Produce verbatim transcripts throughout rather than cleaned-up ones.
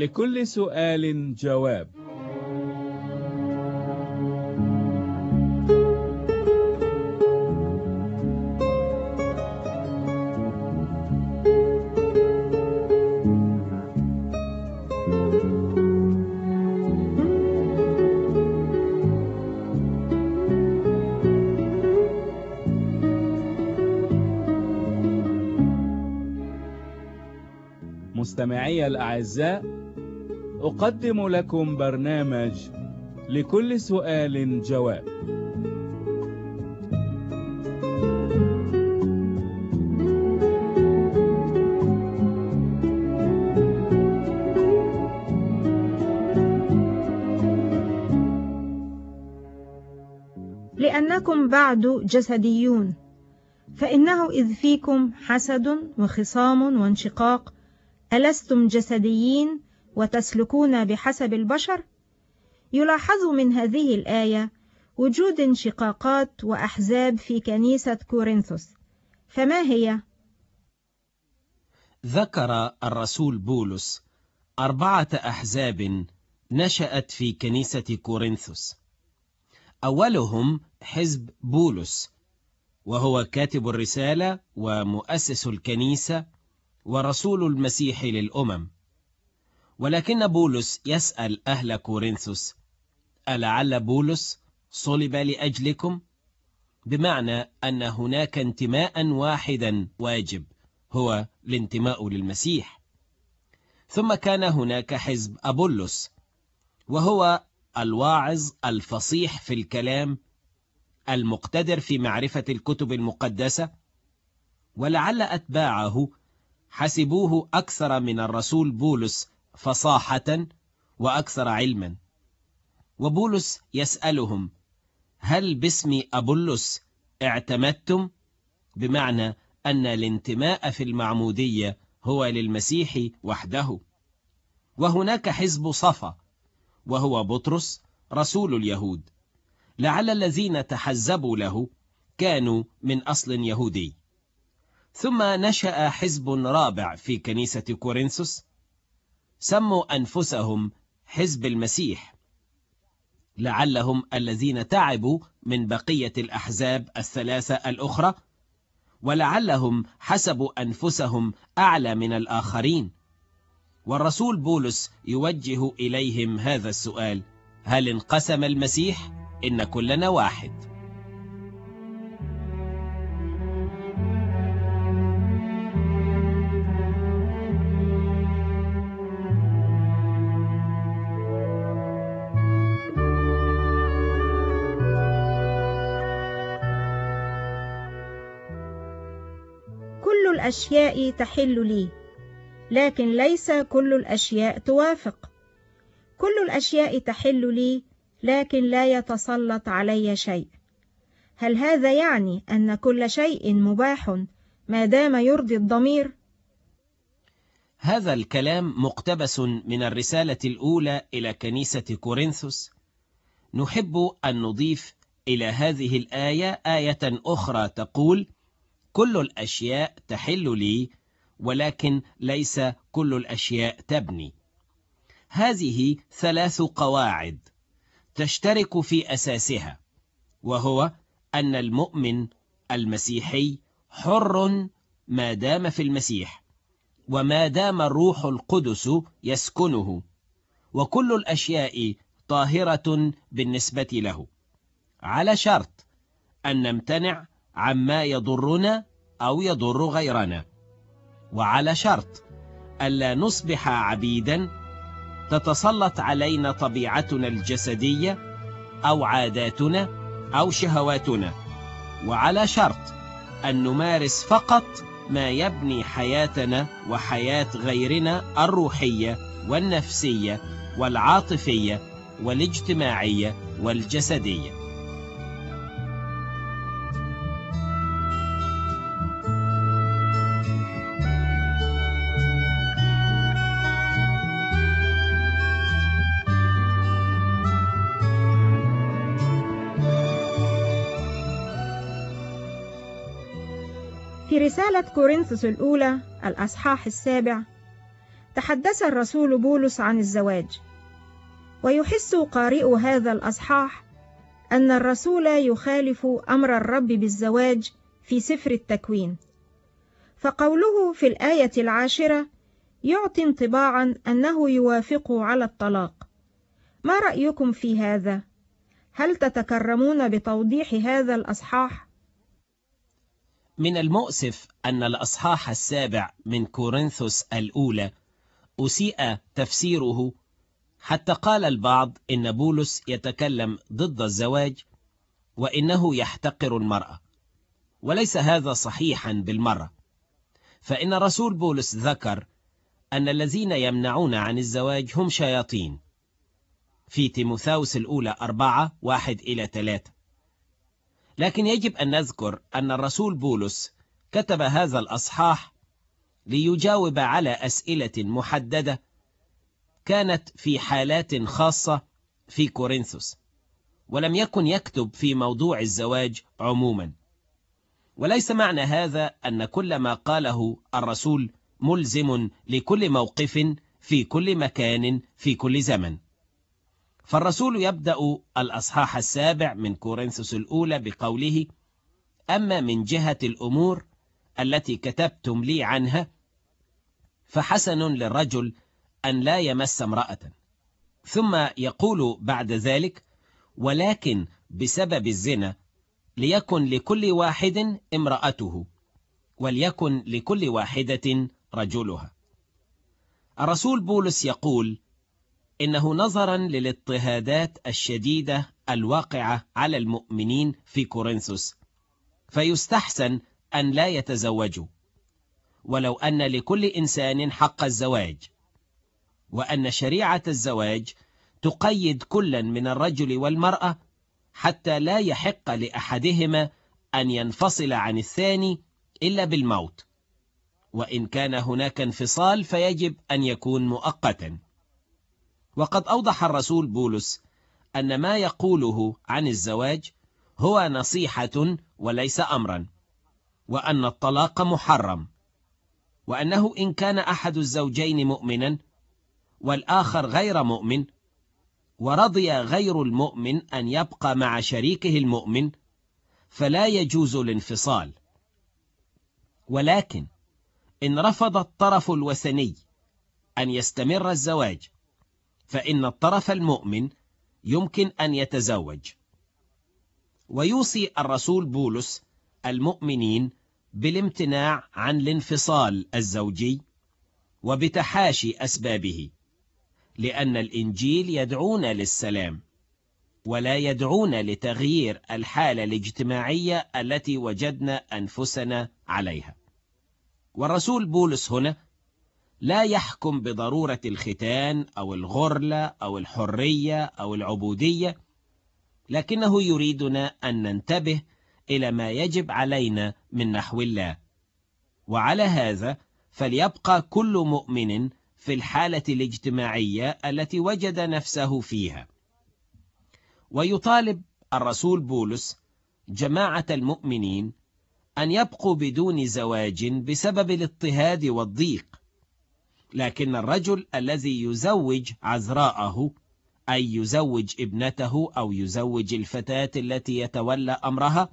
لكل سؤال جواب. مستمعي الأعزاء، أقدم لكم برنامج لكل سؤال جواب. لأنكم بعد جسديون، فإنه إذ فيكم حسد وخصام وانشقاق ألستم جسديين وتسلكون بحسب البشر؟ يلاحظ من هذه الآية وجود انشقاقات وأحزاب في كنيسة كورنثوس، فما هي؟ ذكر الرسول بولس أربعة أحزاب نشأت في كنيسة كورنثوس. أولهم حزب بولس، وهو كاتب الرسالة ومؤسس الكنيسة ورسول المسيح للأمم. ولكن بولس يسأل أهل كورنثوس: ألعل بولس صلب لأجلكم؟ بمعنى أن هناك انتماء واحدا واجب، هو الانتماء للمسيح. ثم كان هناك حزب أبولس، وهو الواعظ الفصيح في الكلام، المقتدر في معرفة الكتب المقدسة، ولعل أتباعه حسبوه أكثر من الرسول بولس فصاحة وأكثر علما. وبولس يسألهم: هل باسم أبولس اعتمدتم؟ بمعنى أن الانتماء في المعمودية هو للمسيح وحده. وهناك حزب صفا، وهو بطرس رسول اليهود، لعل الذين تحزبوا له كانوا من أصل يهودي. ثم نشأ حزب رابع في كنيسة كورنثوس، سموا أنفسهم حزب المسيح، لعلهم الذين تعبوا من بقية الأحزاب الثلاثة الأخرى، ولعلهم حسبوا أنفسهم أعلى من الآخرين. والرسول بولس يوجه إليهم هذا السؤال: هل انقسم المسيح؟ إن كلنا واحد. كل الأشياء تحل لي، لكن ليس كل الأشياء توافق. كل الأشياء تحل لي، لكن لا يتسلط علي شيء. هل هذا يعني أن كل شيء مباح ما دام يرضي الضمير؟ هذا الكلام مقتبس من الرسالة الأولى إلى كنيسة كورنثوس. نحب أن نضيف إلى هذه الآية آية أخرى تقول: كل الأشياء تحل لي، ولكن ليس كل الأشياء تبني. هذه ثلاث قواعد تشترك في أساسها، وهو أن المؤمن المسيحي حر ما دام في المسيح، وما دام الروح القدس يسكنه، وكل الأشياء طاهرة بالنسبة له، على شرط أن نمتنع عما يضرنا أو يضر غيرنا، وعلى شرط ألا نصبح عبيدا تتسلط علينا طبيعتنا الجسدية أو عاداتنا أو شهواتنا، وعلى شرط أن نمارس فقط ما يبني حياتنا وحياة غيرنا الروحية والنفسية والعاطفية والاجتماعية والجسدية. في رسالة كورنثوس الأولى الأصحاح السابع تحدث الرسول بولس عن الزواج، ويحس قارئ هذا الأصحاح أن الرسول يخالف أمر الرب بالزواج في سفر التكوين، فقوله في الآية العاشرة يعطي انطباعا أنه يوافق على الطلاق. ما رأيكم في هذا؟ هل تتكرمون بتوضيح هذا الأصحاح؟ من المؤسف أن الأصحاح السابع من كورنثوس الأولى أسيء تفسيره، حتى قال البعض إن بولس يتكلم ضد الزواج وإنه يحتقر المرأة، وليس هذا صحيحا بالمرة، فإن الرسول بولس ذكر أن الذين يمنعون عن الزواج هم شياطين في تيموثاوس الأولى أربعة واحد إلى ثلاثة. لكن يجب أن نذكر أن الرسول بولس كتب هذا الأصحاح ليجاوب على أسئلة محددة كانت في حالات خاصة في كورنثوس، ولم يكن يكتب في موضوع الزواج عموما. وليس معنى هذا أن كل ما قاله الرسول ملزم لكل موقف في كل مكان في كل زمن. فالرسول يبدأ الأصحاح السابع من كورنثوس الأولى بقوله: أما من جهة الأمور التي كتبتم لي عنها فحسن للرجل أن لا يمس امرأة. ثم يقول بعد ذلك: ولكن بسبب الزنا ليكن لكل واحد امرأته، وليكن لكل واحدة رجلها. الرسول بولس يقول إنه نظرا للاضطهادات الشديدة الواقعة على المؤمنين في كورنثوس فيستحسن أن لا يتزوجوا، ولو أن لكل إنسان حق الزواج، وأن شريعة الزواج تقيد كلا من الرجل والمرأة حتى لا يحق لأحدهما أن ينفصل عن الثاني إلا بالموت، وإن كان هناك انفصال فيجب أن يكون مؤقتا. وقد أوضح الرسول بولس أن ما يقوله عن الزواج هو نصيحة وليس أمرا، وأن الطلاق محرم، وأنه إن كان أحد الزوجين مؤمنا والآخر غير مؤمن ورضي غير المؤمن أن يبقى مع شريكه المؤمن فلا يجوز الانفصال. ولكن إن رفض الطرف الوثني أن يستمر الزواج فإن الطرف المؤمن يمكن أن يتزوج. ويوصي الرسول بولس المؤمنين بالامتناع عن الانفصال الزوجي وبتحاشي أسبابه، لأن الإنجيل يدعونا للسلام ولا يدعونا لتغيير الحالة الاجتماعية التي وجدنا أنفسنا عليها. والرسول بولس هنا لا يحكم بضرورة الختان أو الغرلة أو الحرية أو العبودية، لكنه يريدنا أن ننتبه إلى ما يجب علينا من نحو الله. وعلى هذا فليبقى كل مؤمن في الحالة الاجتماعية التي وجد نفسه فيها. ويطالب الرسول بولس جماعة المؤمنين أن يبقوا بدون زواج بسبب الاضطهاد والضيق، لكن الرجل الذي يزوج عذراءه، أي يزوج ابنته أو يزوج الفتاة التي يتولى أمرها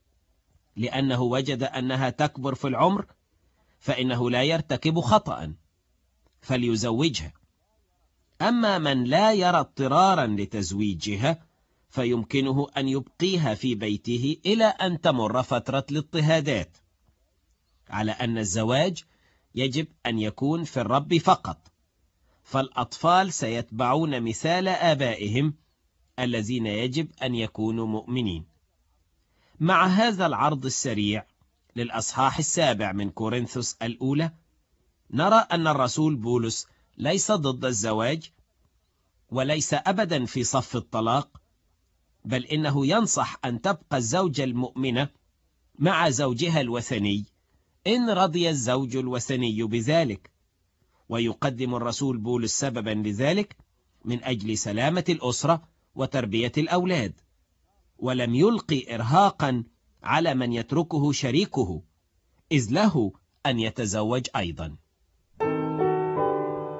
لأنه وجد أنها تكبر في العمر، فإنه لا يرتكب خطأ فليزوجها. أما من لا يرى اضطرارا لتزويجها فيمكنه أن يبقيها في بيته إلى أن تمر فترة الاضطهادات، على أن الزواج يجب أن يكون في الرب فقط، فالأطفال سيتبعون مثال آبائهم الذين يجب أن يكونوا مؤمنين. مع هذا العرض السريع للأصحاح السابع من كورنثوس الأولى، نرى أن الرسول بولس ليس ضد الزواج وليس أبدا في صف الطلاق، بل إنه ينصح أن تبقى الزوجة المؤمنة مع زوجها الوثني إن رضي الزوج الوثني بذلك. ويقدم الرسول بولس سببا لذلك من أجل سلامة الأسرة وتربية الأولاد، ولم يلقي إرهاقا على من يتركه شريكه، إذ له أن يتزوج أيضا.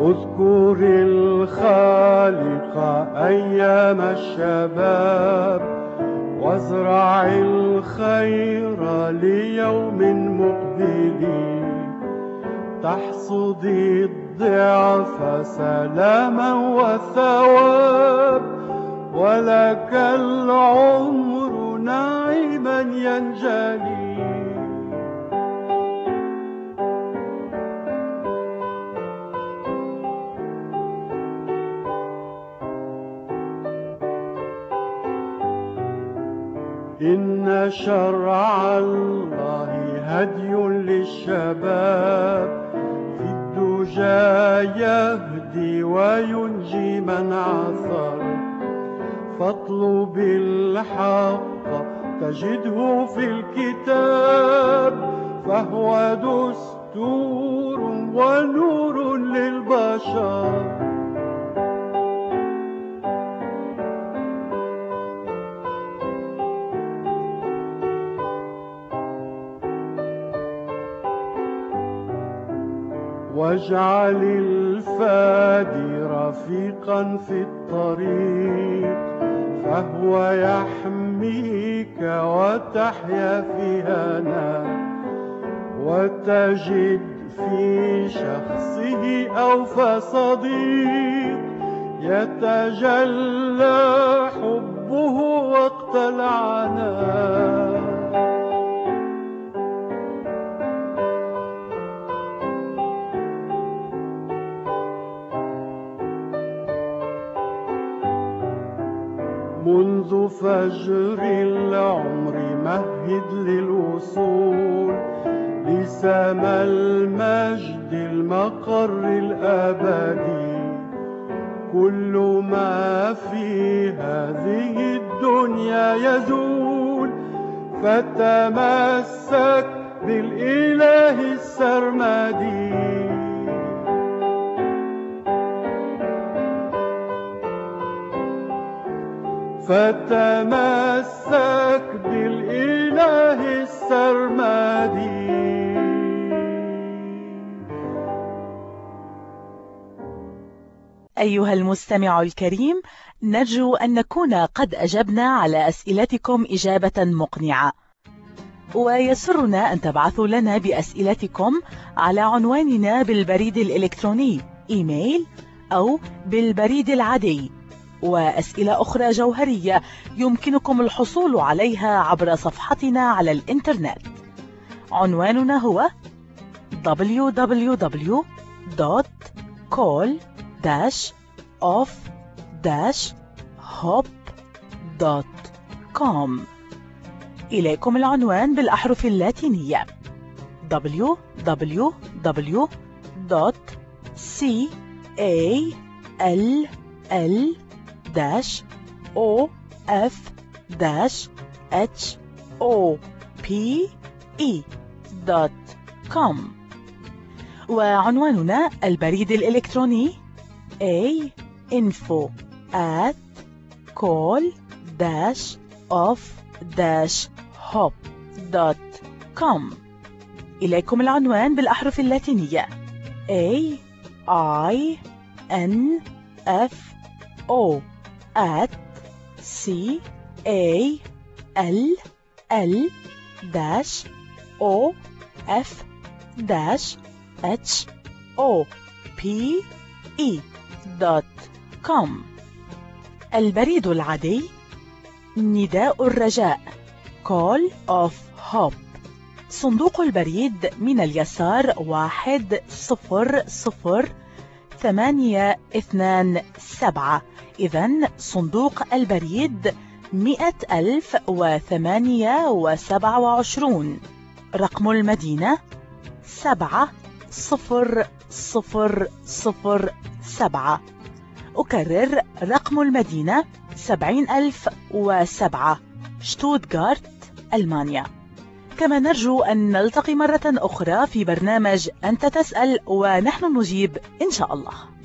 اذكر الخالق أيام الشباب، وازرع الخير ليوم مقبل، تحصد الضعف سلاما وثواب، ولك العمر نعيما ينجلي. إن شرع الله هدي للشباب، في الدجى يهدي وينجي من عثر، فاطلب الحق تجده في الكتاب، فهو دستور ونور للبشر. واجعل الفادي رفيقا في الطريق، فهو يحميك وتحيا في هنا، وتجد في شخصه أوفى صديق، يتجلى حبه وقت العناء. منذ فجر العمر مهد للوصول لسما المجد المقر الأبدي، كل ما في هذه الدنيا يزول، فتمسك بالإله السرمدي. فتمسك بالإله السرمدي. أيها المستمع الكريم، نرجو أن نكون قد أجبنا على أسئلتكم إجابة مقنعة، ويسرنا أن تبعثوا لنا بأسئلتكم على عنواننا بالبريد الإلكتروني إيميل أو بالبريد العادي. وأسئلة أخرى جوهرية يمكنكم الحصول عليها عبر صفحتنا على الإنترنت. عنواننا هو دبليو دبليو دبليو دوت كول داش اوف داش هوب دوت كوم. إليكم العنوان بالأحرف اللاتينية دبليو دبليو دبليو دوت كول داش او اف داش اتش او بي اي دوت كوم. وعنواننا البريد الإلكتروني a info at call dash off dash hop دوت كوم. إليكم العنوان بالأحرف اللاتينية a i n f o at c a l l dash o f dash h o p e دوت كوم. البريد العادي نداء الرجاء Call of Hope. صندوق البريد من اليسار واحد صفر صفر ثمانية اثنان سبعة. إذن صندوق البريد مئة ألف وثمانية وسبعة وعشرون. رقم المدينة سبعة صفر صفر صفر سبعة. أكرر رقم المدينة سبعين ألف وسبعة، شتوتغارت، ألمانيا. كما نرجو أن نلتقي مرة أخرى في برنامج أنت تسأل ونحن نجيب إن شاء الله.